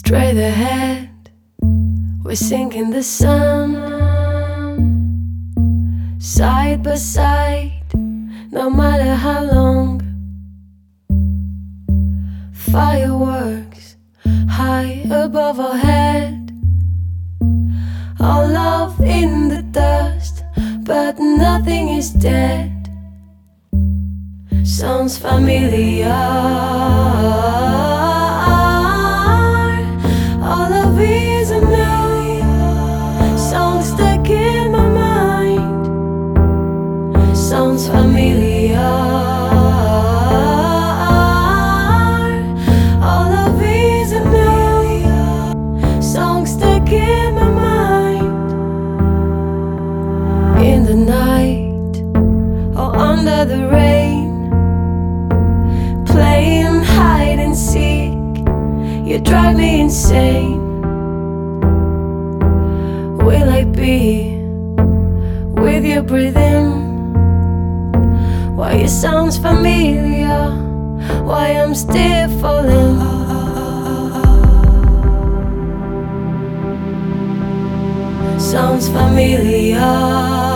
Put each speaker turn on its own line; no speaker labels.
Straight ahead, we're sinking the sun. Side by side, no matter how long. Fireworks high above our head. Our love in the dust, but nothing is dead. Sounds familiar. All of it is a million songs stuck in my mind. Sounds familiar. All of it is a million songs stuck in my mind. In the night or under the rain, playing hide and seek, you drive me insane. Will I be with you breathing? Why it sounds familiar, why I'm still falling. Sounds familiar.